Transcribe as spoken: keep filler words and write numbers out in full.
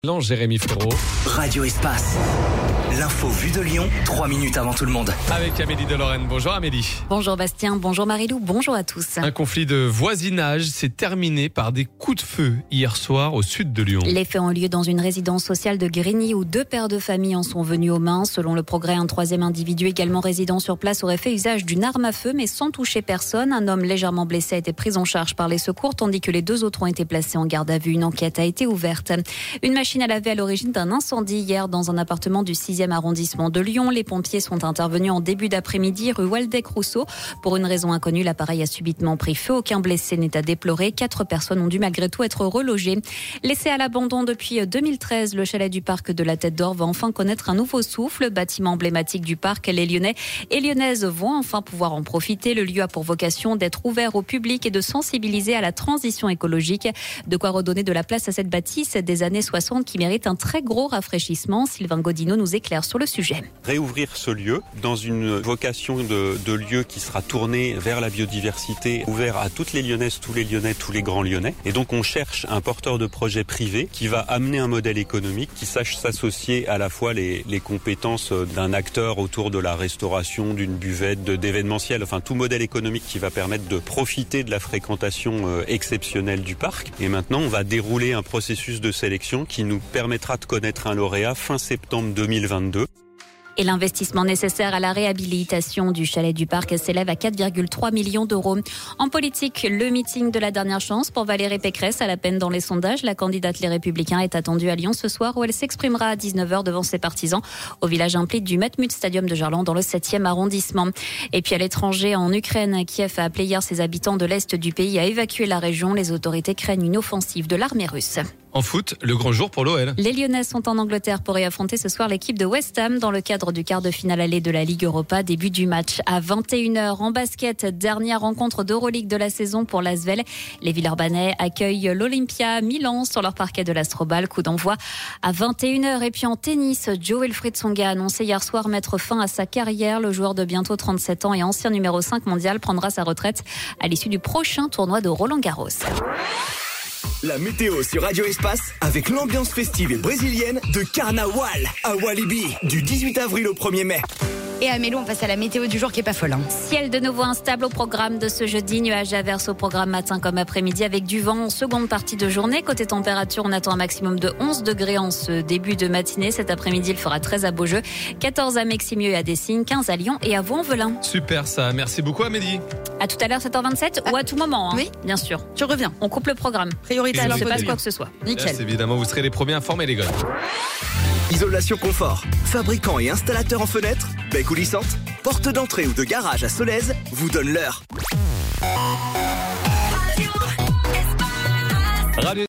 Non, Jérémy Frérot. Radio Espace. L'info vue de Lyon, trois minutes avant tout le monde. Avec Amélie de Lorraine. Bonjour Amélie. Bonjour Bastien, bonjour Marilou, bonjour à tous. Un conflit de voisinage s'est terminé par des coups de feu hier soir au sud de Lyon. Les faits ont lieu dans une résidence sociale de Grigny où deux pères de famille en sont venus aux mains. Selon le Progrès, un troisième individu également résident sur place aurait fait usage d'une arme à feu mais sans toucher personne. Un homme légèrement blessé a été pris en charge par les secours tandis que les deux autres ont été placés en garde à vue. Une enquête a été ouverte. Une machine à laver à l'origine d'un incendie hier dans un appartement du sixième arrondissement de Lyon. Les pompiers sont intervenus en début d'après-midi rue Waldeck-Rousseau. Pour une raison inconnue, l'appareil a subitement pris feu. Aucun blessé n'est à déplorer. Quatre personnes ont dû malgré tout être relogées. Laissé à l'abandon depuis deux mille treize, le chalet du parc de la Tête d'Or va enfin connaître un nouveau souffle. Bâtiment emblématique du parc, les Lyonnais et Lyonnaises vont enfin pouvoir en profiter. Le lieu a pour vocation d'être ouvert au public et de sensibiliser à la transition écologique. De quoi redonner de la place à cette bâtisse des années soixante qui mérite un très gros rafraîchissement. Sylvain Godino nous éclaire sur le sujet. Réouvrir ce lieu dans une vocation de, de lieu qui sera tourné vers la biodiversité, ouvert à toutes les Lyonnaises, tous les Lyonnais, tous les grands Lyonnais. Et donc on cherche un porteur de projet privé qui va amener un modèle économique qui sache s'associer à la fois les, les compétences d'un acteur autour de la restauration, d'une buvette, de, d'événementiel, enfin tout modèle économique qui va permettre de profiter de la fréquentation euh, exceptionnelle du parc. Et maintenant on va dérouler un processus de sélection qui nous permettra de connaître un lauréat fin septembre deux mille vingt-deux. Et l'investissement nécessaire à la réhabilitation du chalet du parc s'élève à quatre virgule trois millions d'euros. En politique, le meeting de la dernière chance pour Valérie Pécresse à la peine dans les sondages. La candidate Les Républicains est attendue à Lyon ce soir où elle s'exprimera à dix-neuf heures devant ses partisans au village impliqué du Matmut Stadium de Gerland dans le septième arrondissement. Et puis à l'étranger, en Ukraine, Kiev a appelé hier ses habitants de l'Est du pays à évacuer la région. Les autorités craignent une offensive de l'armée russe. En foot, le grand jour pour l'O L. Les Lyonnais sont en Angleterre pour y affronter ce soir l'équipe de West Ham dans le cadre du quart de finale aller de la Ligue Europa. Début du match à vingt et une heures. En basket, dernière rencontre d'Euroleague de la saison pour l'Asvel. Les Villeurbanais accueillent l'Olympia Milan sur leur parquet de l'Astrobal. Coup d'envoi à vingt et une heures. Et puis en tennis, Jo-Wilfried Tsonga a annoncé hier soir mettre fin à sa carrière. Le joueur de bientôt trente-sept ans et ancien numéro cinq mondial prendra sa retraite à l'issue du prochain tournoi de Roland-Garros. La météo sur Radio Espace avec l'ambiance festive et brésilienne de Carnaval à Walibi du dix-huit avril au premier mai. Et à Mélo, on passe à la météo du jour qui est pas folle. Hein. Ciel de nouveau instable au programme de ce jeudi. Nuages averses au programme matin comme après-midi avec du vent en seconde partie de journée. Côté température, on attend un maximum de onze degrés en ce début de matinée. Cet après-midi, il fera treize à Beaujeu, quatorze à Meximieux et à Dessines, quinze à Lyon et à Vaux-en-Velin. Super ça, merci beaucoup Amélie. À tout à l'heure, sept heures vingt-sept ah. ou à tout moment. Hein, oui, bien sûr. Tu reviens. On coupe le programme. Priorité à l'info. Il ne se passe quoi que ce soit. Nickel. Yes, évidemment, vous serez les premiers informés les gars. Isolation confort, fabricant et installateur en fenêtres, baies coulissantes, porte d'entrée ou de garage à Solèze vous donne l'heure.